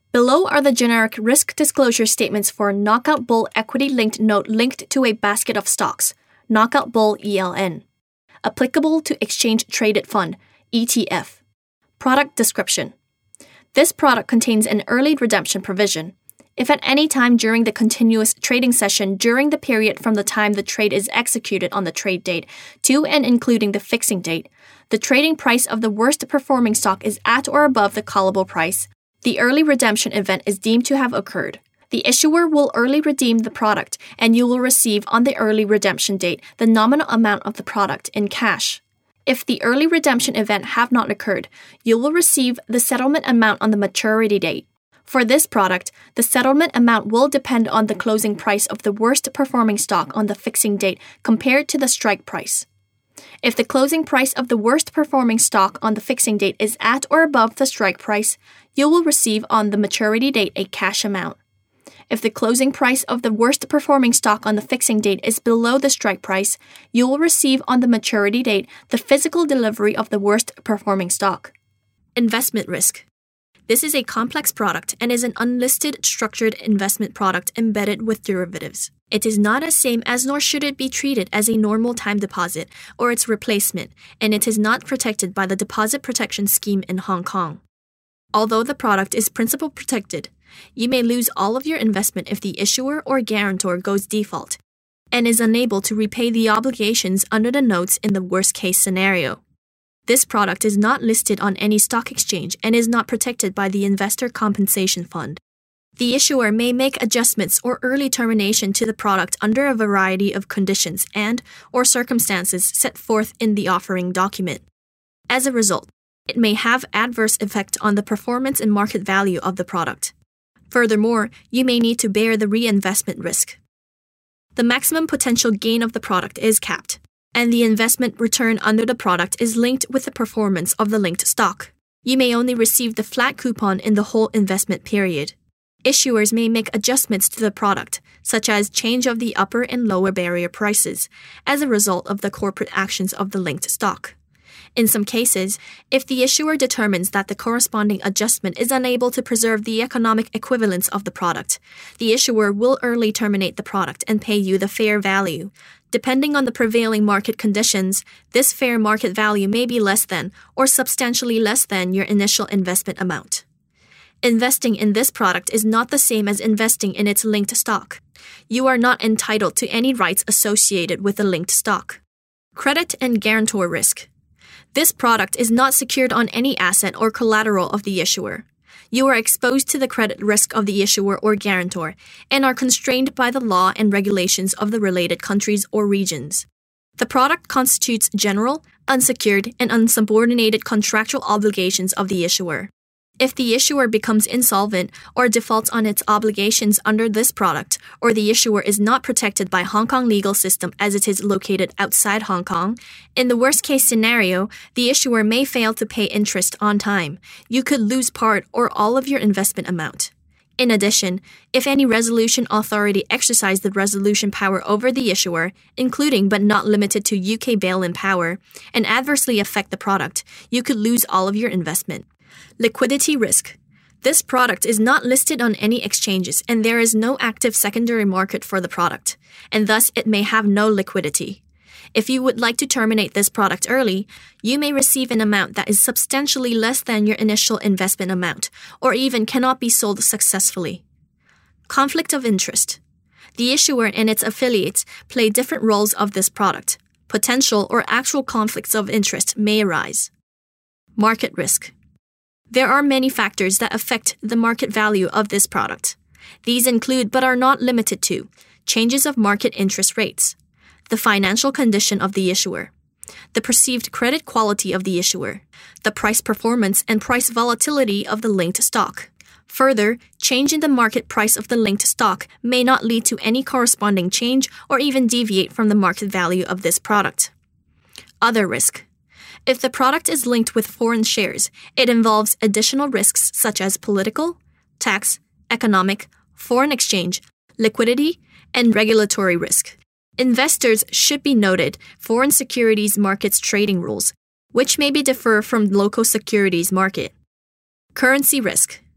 Below are the generic risk disclosure statements for Knockout Bull equity-linked note linked to a basket of stocks, Knockout Bull ELN. Applicable to exchange-traded fund, ETF. Product description. This product contains an early redemption provision. If at any time during the continuous trading session during the period from the time the trade is executed on the trade date to and including the fixing date, the trading price of the worst performing stock is at or above the callable price, the early redemption event is deemed to have occurred. The issuer will early redeem the product, and you will receive on the early redemption date the nominal amount of the product in cash. If the early redemption event have not occurred, you will receive the settlement amount on the maturity date. For this product, the settlement amount will depend on the closing price of the worst performing stock on the fixing date compared to the strike price. If the closing price of the worst performing stock on the fixing date is at or above the strike price, you will receive on the maturity date a cash amount. If the closing price of the worst performing stock on the fixing date is below the strike price, you will receive on the maturity date the physical delivery of the worst performing stock. Investment risk. This is a complex product and is an unlisted structured investment product embedded with derivatives. It is not as same as nor should it be treated as a normal time deposit or its replacement, and it is not protected by the Deposit Protection Scheme in Hong Kong. Although the product is principal protected, you may lose all of your investment if the issuer or guarantor goes default and is unable to repay the obligations under the notes in the worst-case scenario. This product is not listed on any stock exchange and is not protected by the Investor Compensation Fund. The issuer may make adjustments or early termination to the product under a variety of conditions and/or circumstances set forth in the offering document. As a result, it may have adverse effect on the performance and market value of the product. Furthermore, you may need to bear the reinvestment risk. The maximum potential gain of the product is capped, and the investment return under the product is linked with the performance of the linked stock. You may only receive the flat coupon in the whole investment period. Issuers may make adjustments to the product, such as change of the upper and lower barrier prices, as a result of the corporate actions of the linked stock. In some cases, if the issuer determines that the corresponding adjustment is unable to preserve the economic equivalence of the product, the issuer will early terminate the product and pay you the fair value. Depending on the prevailing market conditions, this fair market value may be less than or substantially less than your initial investment amount. Investing in this product is not the same as investing in its linked stock. You are not entitled to any rights associated with the linked stock. Credit and guarantor risk. This product is not secured on any asset or collateral of the issuer. You are exposed to the credit risk of the issuer or guarantor and are constrained by the law and regulations of the related countries or regions. The product constitutes general, unsecured, and unsubordinated contractual obligations of the issuer. If the issuer becomes insolvent or defaults on its obligations under this product, or the issuer is not protected by Hong Kong legal system as it is located outside Hong Kong, in the worst-case scenario, the issuer may fail to pay interest on time. You could lose part or all of your investment amount. In addition, if any resolution authority exercise the resolution power over the issuer, including but not limited to UK bail-in power, and adversely affect the product, you could lose all of your investment. Liquidity risk. This product is not listed on any exchanges and there is no active secondary market for the product, and thus it may have no liquidity. If you would like to terminate this product early, you may receive an amount that is substantially less than your initial investment amount, or even cannot be sold successfully. Conflict of interest. The issuer and its affiliates play different roles of this product. Potential or actual conflicts of interest may arise. Market risk. There are many factors that affect the market value of this product. These include, but are not limited to, changes of market interest rates, the financial condition of the issuer, the perceived credit quality of the issuer, the price performance and price volatility of the linked stock. Further, change in the market price of the linked stock may not lead to any corresponding change or even deviate from the market value of this product. Other risk. If the product is linked with foreign shares, it involves additional risks such as political, tax, economic, foreign exchange, liquidity, and regulatory risk. Investors should be noted foreign securities markets trading rules, which may be differ from local securities market. Currency risk.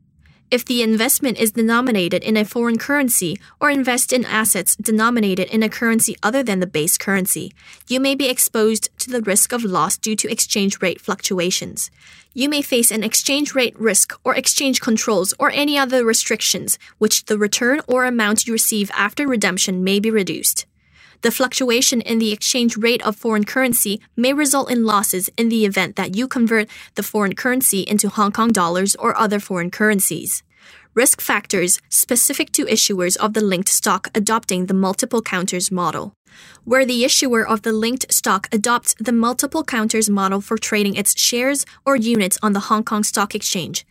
If the investment is denominated in a foreign currency or invest in assets denominated in a currency other than the base currency, you may be exposed to the risk of loss due to exchange rate fluctuations. You may face an exchange rate risk or exchange controls or any other restrictions, which the return or amount you receive after redemption may be reduced. The fluctuation in the exchange rate of foreign currency may result in losses in the event that you convert the foreign currency into Hong Kong dollars or other foreign currencies. Risk factors specific to issuers of the linked stock adopting the multiple counters model. Where the issuer of the linked stock adopts the multiple counters model for trading its shares or units on the Hong Kong Stock Exchange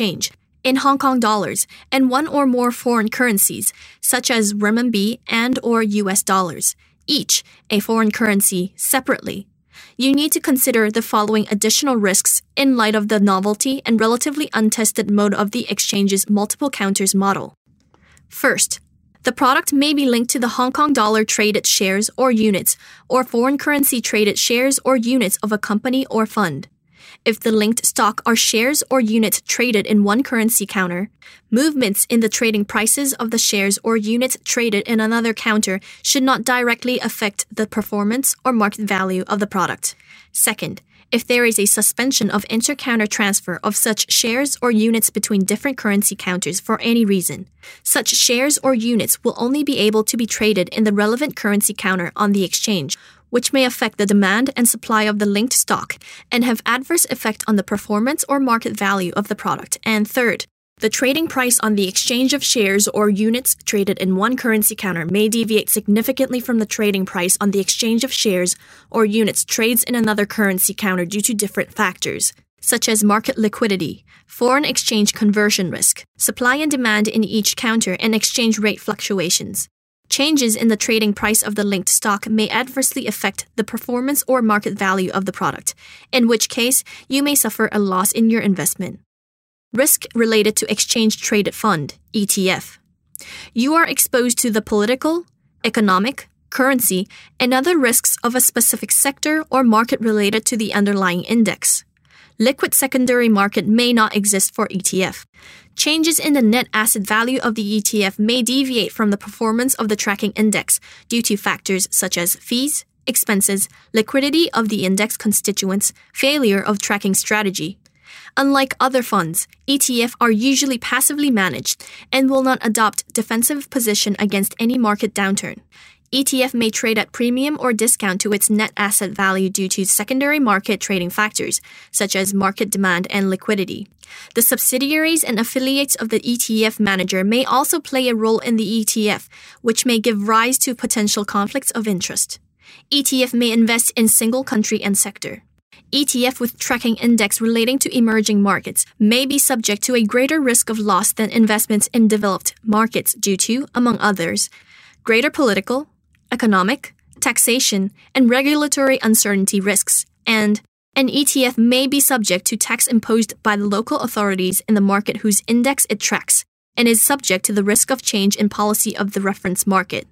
in Hong Kong dollars and one or more foreign currencies, such as renminbi and/or US dollars, each a foreign currency separately. You need to consider the following additional risks in light of the novelty and relatively untested mode of the exchange's multiple counters model. First, the product may be linked to the Hong Kong dollar traded shares or units or foreign currency traded shares or units of a company or fund. If the linked stock are shares or units traded in one currency counter, movements in the trading prices of the shares or units traded in another counter should not directly affect the performance or market value of the product. Second, if there is a suspension of inter-counter transfer of such shares or units between different currency counters for any reason, such shares or units will only be able to be traded in the relevant currency counter on the exchange, which may affect the demand and supply of the linked stock and have adverse effect on the performance or market value of the product. And third, the trading price on the exchange of shares or units traded in one currency counter may deviate significantly from the trading price on the exchange of shares or units trades in another currency counter due to different factors, such as market liquidity, foreign exchange conversion risk, supply and demand in each counter, and exchange rate fluctuations. Changes in the trading price of the linked stock may adversely affect the performance or market value of the product, in which case you may suffer a loss in your investment. Risk related to exchange-traded fund, ETF. You are exposed to the political, economic, currency, and other risks of a specific sector or market related to the underlying index. Liquid secondary market may not exist for ETF. Changes in the net asset value of the ETF may deviate from the performance of the tracking index due to factors such as fees, expenses, liquidity of the index constituents, failure of tracking strategy. Unlike other funds, ETF are usually passively managed and will not adopt defensive position against any market downturn. ETF may trade at premium or discount to its net asset value due to secondary market trading factors, such as market demand and liquidity. The subsidiaries and affiliates of the ETF manager may also play a role in the ETF, which may give rise to potential conflicts of interest. ETF may invest in single country and sector. ETF with tracking index relating to emerging markets may be subject to a greater risk of loss than investments in developed markets due to, among others, greater political, economic, taxation, and regulatory uncertainty risks, and an ETF may be subject to tax imposed by the local authorities in the market whose index it tracks, and is subject to the risk of change in policy of the reference market.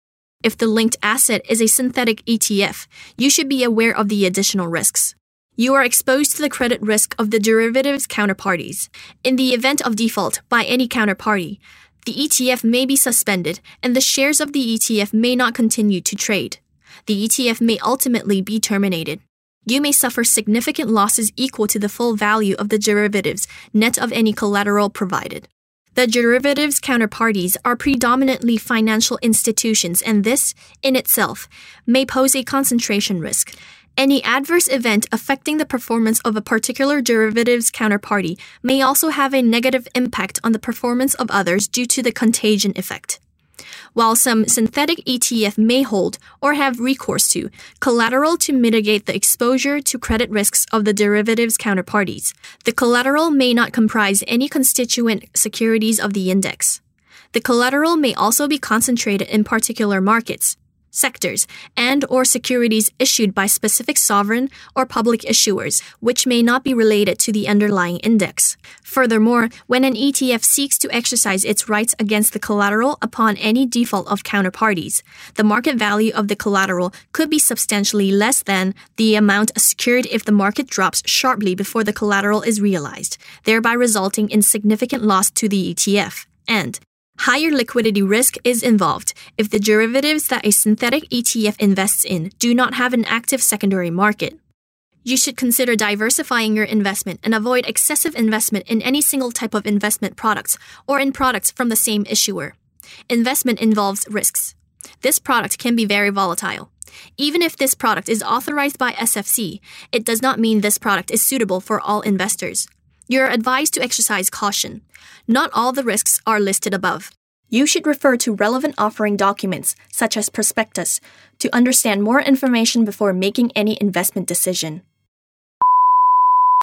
If the linked asset is a synthetic ETF, you should be aware of the additional risks. You are exposed to the credit risk of the derivatives counterparties. In the event of default by any counterparty, the ETF may be suspended and the shares of the ETF may not continue to trade. The ETF may ultimately be terminated. You may suffer significant losses equal to the full value of the derivatives, net of any collateral provided. The derivatives counterparties are predominantly financial institutions, and this, in itself, may pose a concentration risk. Any adverse event affecting the performance of a particular derivatives counterparty may also have a negative impact on the performance of others due to the contagion effect. While some synthetic ETF may hold or have recourse to collateral to mitigate the exposure to credit risks of the derivatives counterparties, the collateral may not comprise any constituent securities of the index. The collateral may also be concentrated in particular markets. sectors, and/or securities issued by specific sovereign or public issuers, which may not be related to the underlying index. Furthermore, when an ETF seeks to exercise its rights against the collateral upon any default of counterparties, the market value of the collateral could be substantially less than the amount secured if the market drops sharply before the collateral is realized, thereby resulting in significant loss to the ETF. And higher liquidity risk is involved if the derivatives that a synthetic ETF invests in do not have an active secondary market. You should consider diversifying your investment and avoid excessive investment in any single type of investment products or in products from the same issuer. Investment involves risks. This product can be very volatile. Even if this product is authorized by SFC, it does not mean this product is suitable for all investors. You are advised to exercise caution. Not all the risks are listed above. You should refer to relevant offering documents, such as prospectus, to understand more information before making any investment decision.